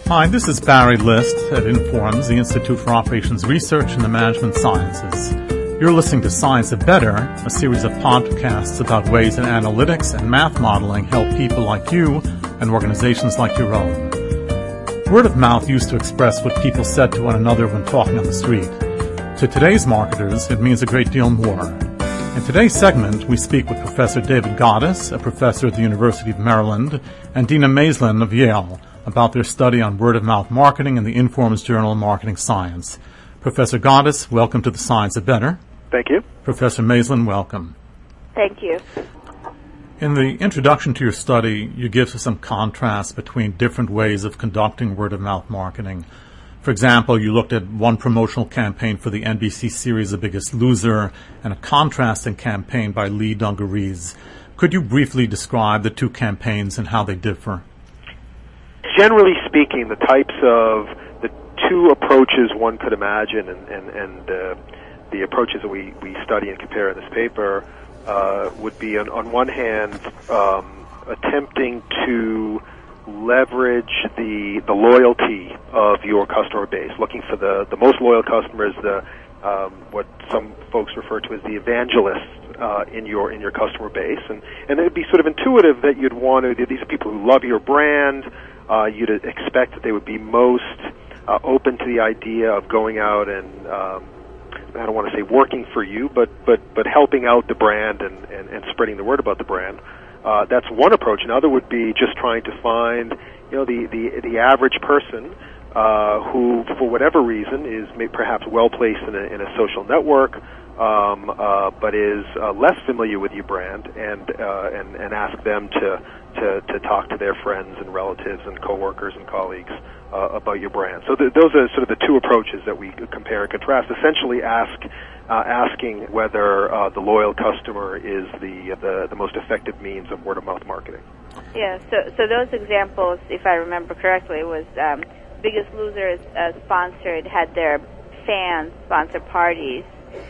Hi, this is Barry List at Informs, the Institute for Operations Research and the Management Sciences. You're listening to Science of Better, a series of podcasts about ways that analytics and math modeling help people like you and organizations like your own. Word of mouth used to express what people said to one another when talking on the street. To today's marketers, it means a great deal more. In today's segment, we speak with Professor David Goddess, a professor at the University of Maryland, and Dina Maislin of Yale, about their study on word-of-mouth marketing in the Informs Journal of Marketing Science. Professor Goddess, welcome to the Science of Better. Thank you. Professor Maislin, welcome. Thank you. In the introduction to your study, you give us some contrasts between different ways of conducting word-of-mouth marketing. For example, you looked at one promotional campaign for the NBC series The Biggest Loser and a contrasting campaign by Lee Dungarees. Could you briefly describe the two campaigns and how they differ? Generally speaking, the types of the two approaches one could imagine and the approaches that we study and compare in this paper would be, on one hand, attempting to leverage the loyalty of your customer base, looking for the most loyal customers, what some folks refer to as the evangelists in your customer base, and it would be sort of intuitive that you'd want to. These are people who love your brand. You'd expect that they would be most open to the idea of going out and I don't want to say working for you, but helping out the brand and spreading the word about the brand. That's one approach. Another would be just trying to find, the average person who, for whatever reason, is perhaps well placed in a social network, but is less familiar with your brand, and ask them to talk to their friends and relatives and coworkers and colleagues about your brand. So those are sort of the two approaches that we compare and contrast. Essentially, asking whether the loyal customer is the most effective means of word-of-mouth marketing. Yeah. So those examples, if I remember correctly, was Biggest Loser had their fans sponsor parties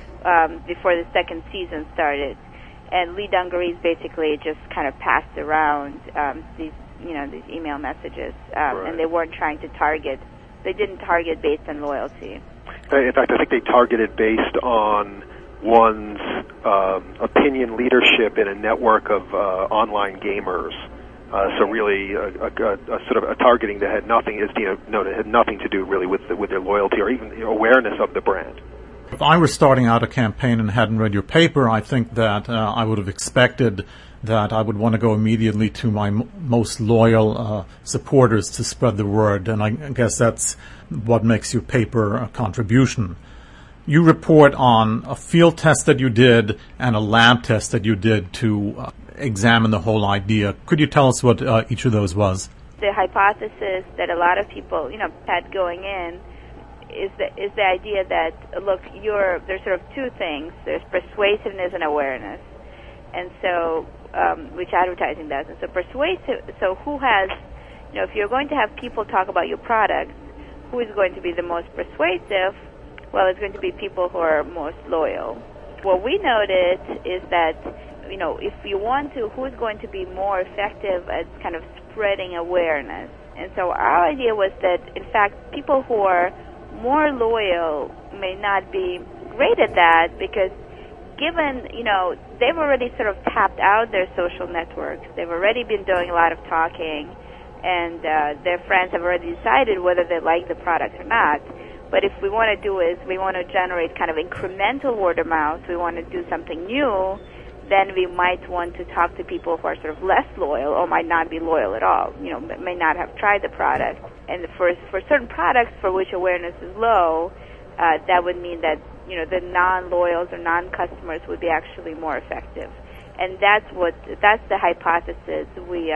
before the second season started. And Lee Dungarees basically just kind of passed around these email messages, right. And they weren't trying to target. They didn't target based on loyalty. In fact, I think they targeted based on one's opinion leadership in a network of online gamers. So really, a sort of a targeting that had nothing, as Dina noted, had nothing to do really with their loyalty or even awareness of the brand. If I were starting out a campaign and hadn't read your paper, I think that I would have expected that I would want to go immediately to my most loyal supporters to spread the word, and I guess that's what makes your paper a contribution. You report on a field test that you did and a lab test that you did to examine the whole idea.Uld you tell us what each of those was? The hypothesis that a lot of people, had going in is the idea that, look, there's sort of two things. There's persuasiveness and awareness, and so which advertising does. And so persuasive. So who has, if you're going to have people talk about your product, who is going to be the most persuasive? Well, it's going to be people who are most loyal. What we noted is that, if you want to, who's going to be more effective at kind of spreading awareness? And so our idea was that, in fact, people who are more loyal may not be great at that because given, they've already sort of tapped out their social networks. They've already been doing a lot of talking, and their friends have already decided whether they like the product or not. But if we want to do is we want to generate kind of incremental word of mouth, we want to do something new, then we might want to talk to people who are sort of less loyal or might not be loyal at all, may not have tried the product. And for certain products for which awareness is low, that would mean that, the non-loyals or non-customers would be actually more effective. And that's the hypothesis we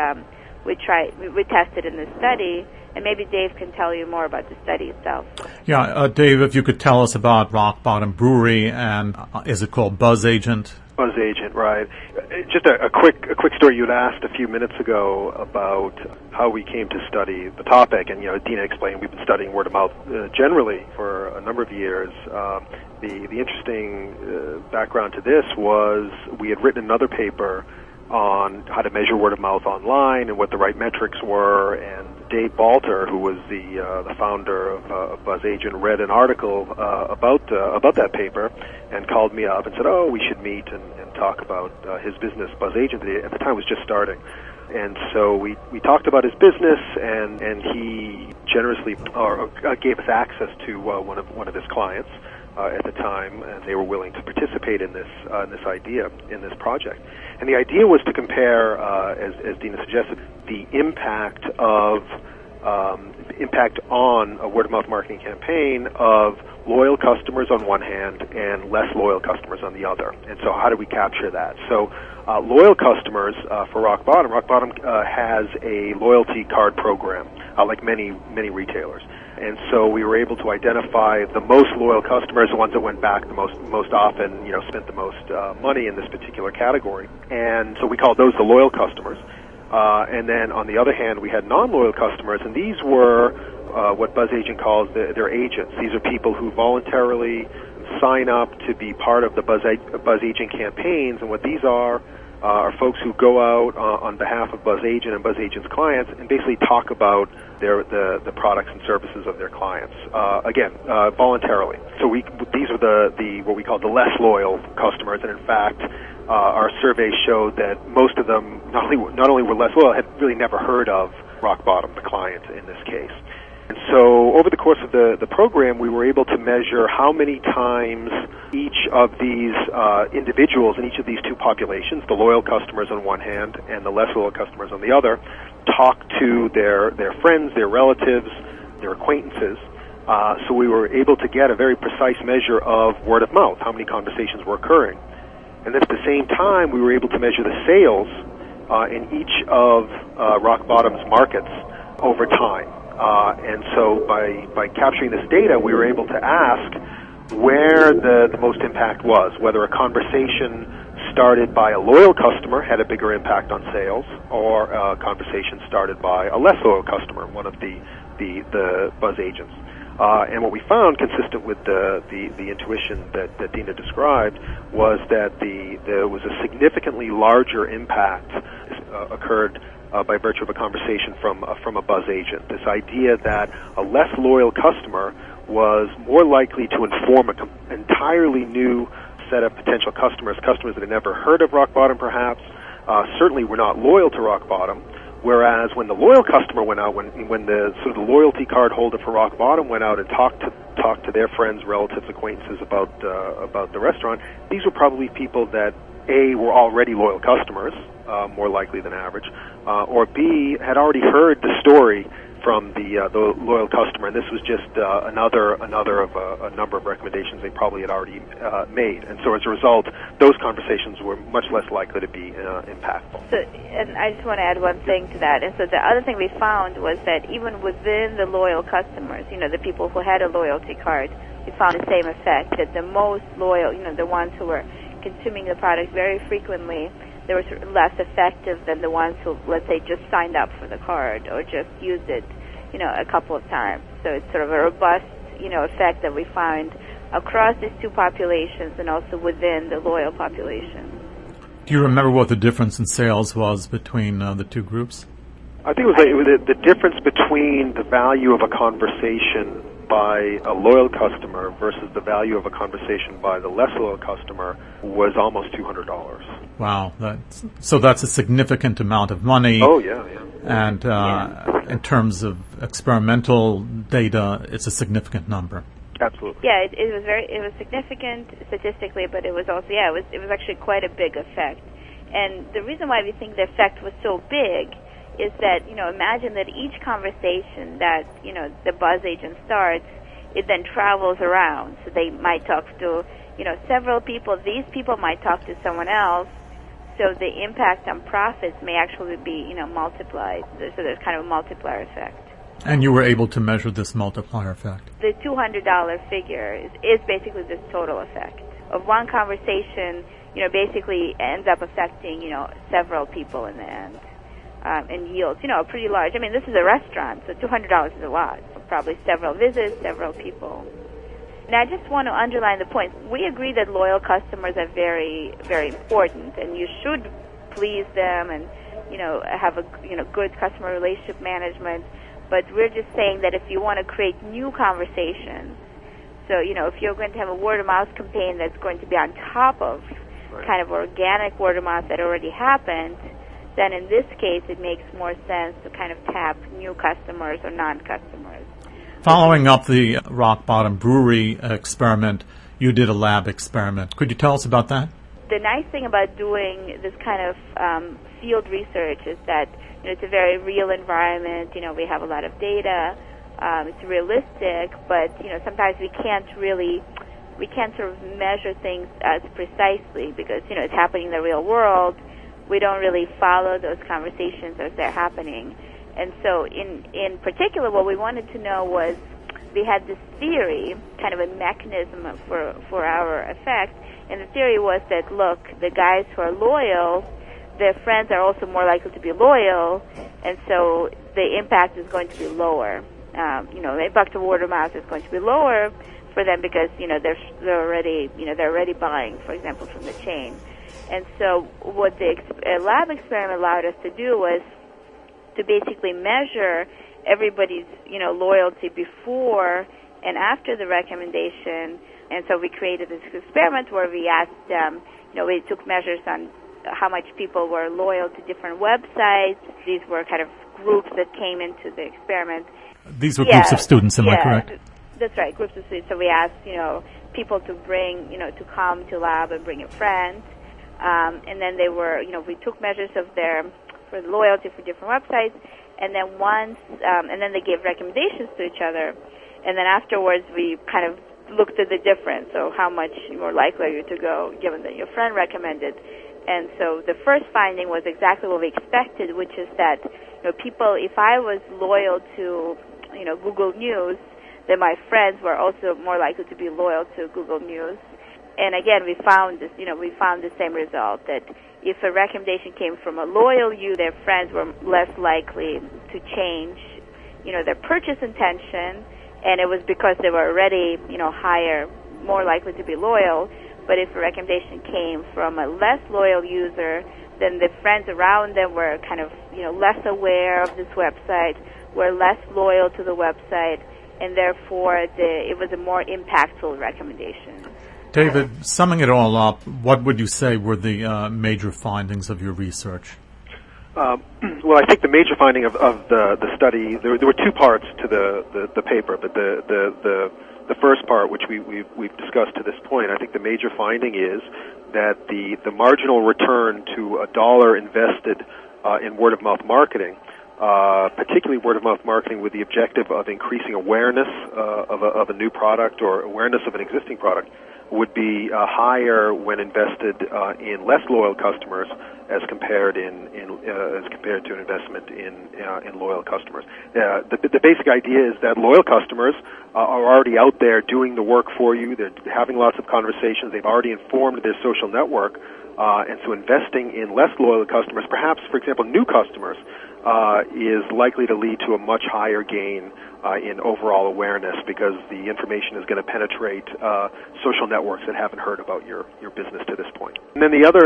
tested in this study. And maybe Dave can tell you more about the study itself. Yeah, Dave, if you could tell us about Rock Bottom Brewery and is it called Buzz Agent? Buzz Agent, right. Just a quick story. You had asked a few minutes ago about how we came to study the topic, and Dina explained we've been studying word of mouth generally for a number of years. The interesting background to this was we had written another paper on how to measure word of mouth online and what the right metrics were. And Dave Balter, who was the founder of BuzzAgent, read an article about that paper and called me up and said, "Oh, we should meet and talk about his business." BuzzAgent at the time was just starting. And so we talked about his business, and he generously gave us access to one of his clients at the time, and they were willing to participate in this idea, in this project. And the idea was to compare, as Dina suggested, the impact on a word-of-mouth marketing campaign of loyal customers on one hand and less loyal customers on the other. And so how do we capture that? So loyal customers for Rock Bottom has a loyalty card program, like many retailers. And so we were able to identify the most loyal customers, the ones that went back the most often, spent the most money in this particular category. And so we called those the loyal customers. And then on the other hand, we had non-loyal customers, and these were what BuzzAgent calls their agents. These are people who voluntarily sign up to be part of the BuzzAgent campaigns, and what these are folks who go out on behalf of BuzzAgent and BuzzAgent's clients and basically talk about the products and services of their clients. Again, voluntarily. So these are the what we call the less loyal customers, and in fact, our survey showed that most of them not only were less loyal, had really never heard of Rock Bottom, the client in this case. And so over the course of the program, we were able to measure how many times each of these individuals in each of these two populations, the loyal customers on one hand and the less loyal customers on the other, talked to their friends, their relatives, their acquaintances. So we were able to get a very precise measure of word of mouth, how many conversations were occurring. And then at the same time, we were able to measure the sales in each of Rock Bottom's markets over time. And so by capturing this data, we were able to ask where the most impact was, whether a conversation started by a loyal customer had a bigger impact on sales, or a conversation started by a less loyal customer, one of the Buzz agents. And what we found, consistent with the intuition that Dina described, was that there was a significantly larger impact occurred by virtue of a conversation from a Buzz agent. This idea that a less loyal customer was more likely to inform an entirely new set of potential customers that had never heard of Rock Bottom perhaps, certainly were not loyal to Rock Bottom. Whereas when the loyal customer went out, when the sort of the loyalty card holder for Rock Bottom went out and talked to their friends, relatives, acquaintances about the restaurant, these were probably people that A, were already loyal customers, more likely than average, or B, had already heard the story from the loyal customer, and this was just another of a number of recommendations they probably had already made. And so as a result, those conversations were much less likely to be impactful. So, and I just want to add one thing to that. And so the other thing we found was that even within the loyal customers, the people who had a loyalty card, we found the same effect, that the most loyal, the ones who were consuming the product very frequently, they were less effective than the ones who, let's say, just signed up for the card or just used it, a couple of times. So it's sort of a robust, effect that we find across these two populations and also within the loyal population. Do you remember what the difference in sales was between the two groups? I think it was the difference between the value of a conversation by a loyal customer versus the value of a conversation by the less loyal customer was almost $200. Wow, so that's a significant amount of money. Oh yeah. And in terms of experimental data, it's a significant number. Absolutely. Yeah, it was significant statistically, but it was also it was actually quite a big effect. And the reason why we think the effect was so big is that, imagine that each conversation that, the Buzz agent starts, it then travels around. So they might talk to, several people. These people might talk to someone else. So the impact on profits may actually be, multiplied. So there's kind of a multiplier effect. And you were able to measure this multiplier effect. The $200 figure is basically this total effect of one conversation, basically ends up affecting, several people in the end. And yields, pretty large. I mean, this is a restaurant, so $200 is a lot. Probably several visits, several people. And I just want to underline the point. We agree that loyal customers are very, very important, and you should please them and, have a, good customer relationship management. But we're just saying that if you want to create new conversations, so, if you're going to have a word-of-mouth campaign that's going to be on top of kind of organic word-of-mouth that already happened, then in this case it makes more sense to kind of tap new customers or non-customers. Following up the Rock Bottom Brewery experiment, you did a lab experiment. Could you tell us about that? The nice thing about doing this kind of field research is that it's a very real environment. We have a lot of data. It's realistic, but sometimes we can't sort of measure things as precisely because it's happening in the real world. We don't really follow those conversations as they're happening. And so in particular, what we wanted to know was we had this theory, kind of a mechanism for our effect, and the theory was that, look, the guys who are loyal, their friends are also more likely to be loyal, and so the impact is going to be lower. The impact of word of mouth is going to be lower for them because they're already buying, for example, from the chain. And so what the lab experiment allowed us to do was to basically measure everybody's loyalty before and after the recommendation. And so we created this experiment where we asked them, we took measures on how much people were loyal to different websites. These were kind of groups that came into the experiment. These were groups of students, am I correct? That's right, groups of students. So we asked, people to bring, to come to lab and bring a friend. And then they were, we took measures of for the loyalty for different websites. And then and then they gave recommendations to each other. And then afterwards we kind of looked at the difference. So how much more likely are you to go given that your friend recommended? And so the first finding was exactly what we expected, which is that, people, if I was loyal to, Google News, then my friends were also more likely to be loyal to Google News. And again, we found this, we found the same result, that if a recommendation came from a loyal user, their friends were less likely to change, their purchase intention, and it was because they were already, higher, more likely to be loyal. But if a recommendation came from a less loyal user, then the friends around them were kind of, less aware of this website, were less loyal to the website, and therefore it was a more impactful recommendation. David, summing it all up, what would you say were the major findings of your research? Well, I think the major finding of the study, there were two parts to the paper, but the first part, which we've discussed to this point, I think the major finding is that the marginal return to $1 invested in word-of-mouth marketing, particularly word-of-mouth marketing with the objective of increasing awareness of a new product or awareness of an existing product, would be higher when invested in less loyal customers as compared to an investment in loyal customers. The basic idea is that loyal customers are already out there doing the work for you. They're having lots of conversations. They've already informed their social network, and so investing in less loyal customers, perhaps, for example, new customers, is likely to lead to a much higher gain in overall awareness because the information is going to penetrate social networks that haven't heard about your business to this point. And then the other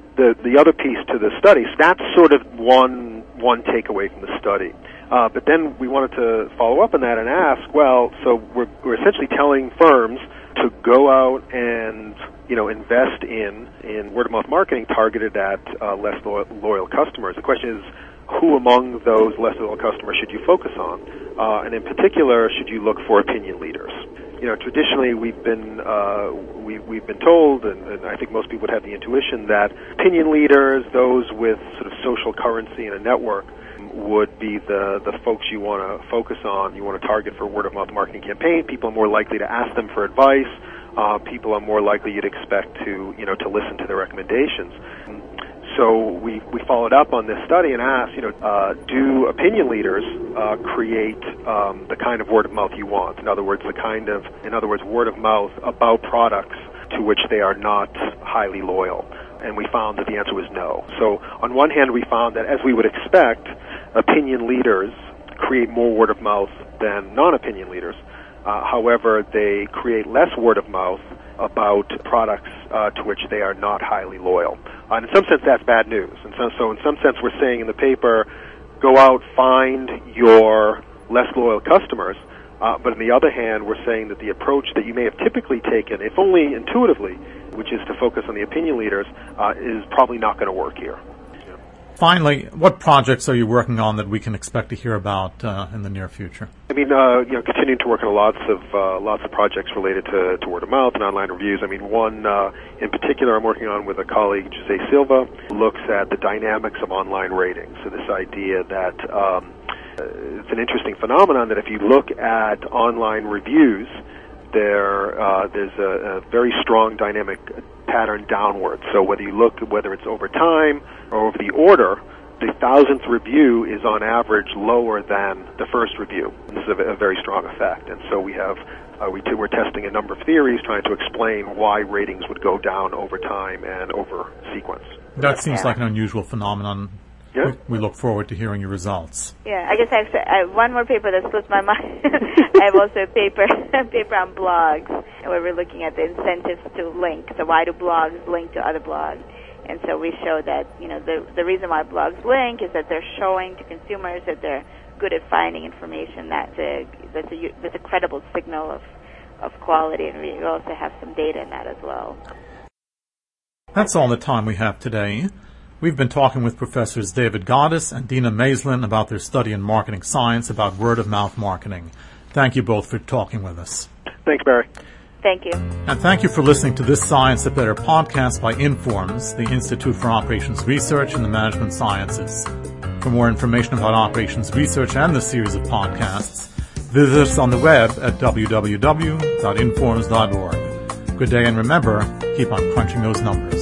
piece to the study, that's sort of one takeaway from the study. But then we wanted to follow up on that and ask, well, so we're essentially telling firms to go out and invest in word-of-mouth marketing targeted at less loyal customers. The question is, who among those less loyal customers should you focus on? And in particular, should you look for opinion leaders? Traditionally we've been told, and I think most people would have the intuition that opinion leaders, those with sort of social currency in a network, would be the folks you want to focus on. You want to target for word-of-mouth marketing campaign. People are more likely to ask them for advice. People are more likely you'd expect to listen to their recommendations. So we followed up on this study and asked, do opinion leaders create the kind of word of mouth you want? In other words, word of mouth about products to which they are not highly loyal. And we found that the answer was no. So on one hand, we found that, as we would expect, opinion leaders create more word of mouth than non-opinion leaders. However, they create less word of mouth about products to which they are not highly loyal. And in some sense, that's bad news. And so in some sense, we're saying in the paper, go out, find your less loyal customers. But on the other hand, we're saying that the approach that you may have typically taken, if only intuitively, which is to focus on the opinion leaders, is probably not going to work here. Finally, what projects are you working on that we can expect to hear about in the near future? I mean, continuing to work on lots of projects related to word of mouth and online reviews. I mean, one in particular I'm working on with a colleague, Jose Silva, looks at the dynamics of online ratings. So this idea that it's an interesting phenomenon that if you look at online reviews, there's a very strong dynamic pattern downward. So whether it's over time or over the order, the 1,000th review is on average lower than the first review. This is a very strong effect. And so we're testing a number of theories trying to explain why ratings would go down over time and over sequence. That seems like an unusual phenomenon. Yeah. We look forward to hearing your results. Yeah, I guess I have one more paper that slipped my mind. I have also a paper on blogs, where we're looking at the incentives to link. So why do blogs link to other blogs? And so we show that the reason why blogs link is that they're showing to consumers that they're good at finding information. That's a credible signal of quality, and we also have some data in that as well. That's all the time we have today. We've been talking with Professors David Gaddis and Dina Maislin about their study in marketing science about word-of-mouth marketing. Thank you both for talking with us. Thanks, Barry. Thank you. And thank you for listening to this Science That Better podcast by Informs, the Institute for Operations Research and the Management Sciences. For more information about operations research and the series of podcasts, visit us on the web at www.informs.org. Good day, and remember, keep on crunching those numbers.